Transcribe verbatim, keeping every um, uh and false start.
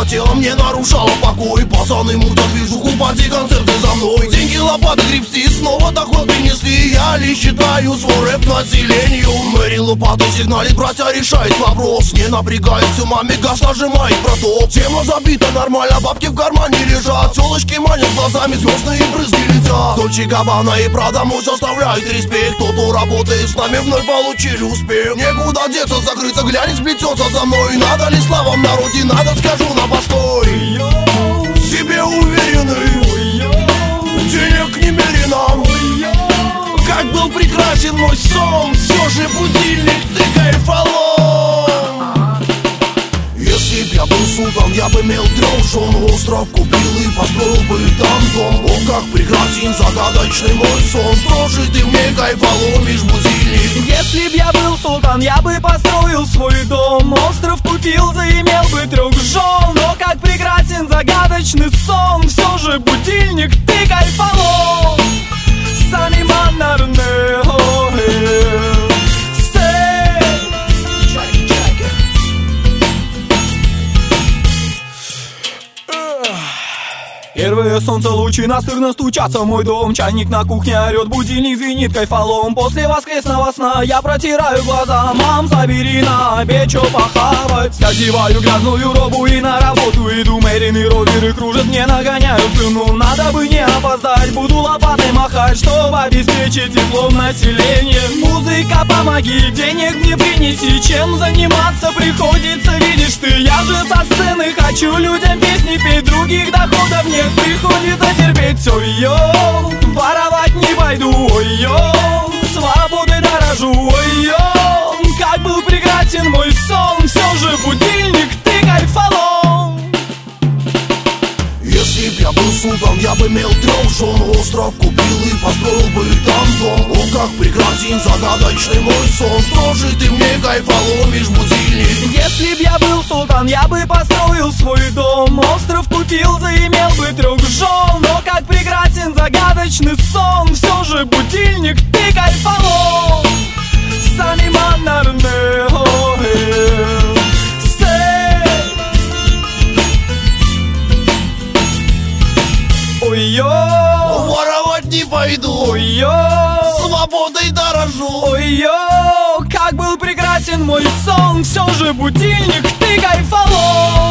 телом не нарушала покой. Пацаны мутят движуху, поди концерты за мной. Деньги, лопаты, гребсти, снова доход принесли. Я ли считаю свой рэп населению. Мэри лопатой сигналит, братья решает вопрос. Не напрягается, маме газ нажимает проток. Тема забита нормально, бабки в кармане лежат. Телочки манят глазами, звездные брызги летят. Дольче Габбана и Прада мой составляет респект. Тот, кто работает с нами, вновь получили успех. Некуда деться, закрыться, глянец плетется за мной. Надо ли слава в народе, надо, скажу на постой. В себе уверенный, денег немерено. Как был прекрасен мой сон, все же будильник, ты кайфолом. Если б я был султан, я бы имел трех жен. Остров купил и построил бы там дом. О, как прекрасен загадочный мой сон. Прожитый мне кайфолом лишь будильник. Если б я был султан, я бы построил свой дом. Остров купил, заимел бы трех жен. Но как прекрасен загадочный сон. Все же будильник, ты кайфолом. Саниман нарне. Первые солнце лучи настырно стучатся в мой дом. Чайник на кухне орет, будильник звенит кайфолом. После воскресного сна я протираю глаза. Мам, собери на обед, чё похавать. Я одеваю грязную робу и на работу иду. Мэрины роверы кружат, мне нагоняют слюну. Надо бы не опоздать, буду лопатой махать, чтобы обеспечить теплом население. Музыка, помоги, денег мне принеси. Чем заниматься приходится, видишь ты. Я же со сцены хочу людям песни петь. Других доходов нет, приходится терпеть. Ой-йо, воровать не пойду. Ой-йо, свободой дорожу. Ой-йо, как был прекрасен мой сон. Все же будильник, ты кайфолом. Если б я был султан, я бы имел трех жен. Остров купил и построил бы там дом. О, как прекрасен загадочный мой сон. Прожитый мне кайфолом лишь будильник. Если б я был султан, я бы построил свой дом. Остров купил, заимел бы трех жен. Но как прекрасен загадочный сон. Все же будильник, ты кайфолом. Саниман нарне. Ой-йо, воровать не пойду. ой-йо, свободой дорожу. ой-йо, как был прекрасен мой сон. Все же будильник, ты кайфолом.